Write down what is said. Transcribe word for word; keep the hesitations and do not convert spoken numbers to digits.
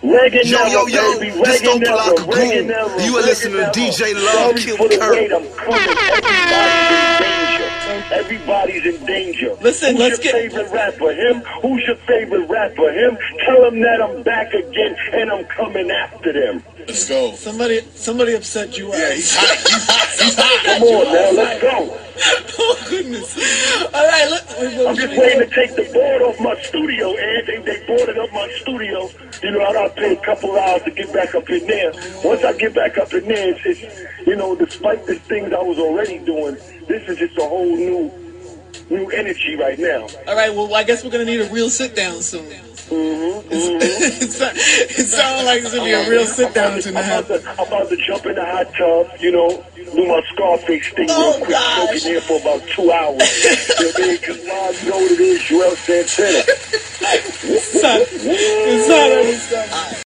Reggae Yo, never, yo, yo, baby. this Reggae don't never, like a reggae goon. never, You are reggae listening to never. D J Love, Sorry Kill for the Kurt. wait, I'm coming. Everybody's in danger. Everybody's in danger. Listen, Who's let's your get- favorite rapper? Him? Who's your favorite rapper? Him? Tell him that I'm back again and I'm coming after them. Let's go. Somebody, somebody upset you. Yeah, he's hot. He's hot. He's hot. Come on now, let's go. Oh goodness! All right, look. I'm just waiting to take the board off my studio, and they, they boarded up my studio. You know, I gotta pay a couple hours to get back up in there. Once I get back up in there, it's, it's you know, despite the things I was already doing, this is just a whole new, new energy right now. All right. Well, I guess we're gonna need a real sit down soon. Mm-hmm, mm-hmm. it sounds like it's gonna be a real sit down tonight. I'm about, to, I'm about to jump in the hot tub, you know, do my Scarface thing Oh, real quick, gosh. soak in there for about two hours. You know what I mean? Because while you know what it is, Joel Santana. Son, it's not on his stomach.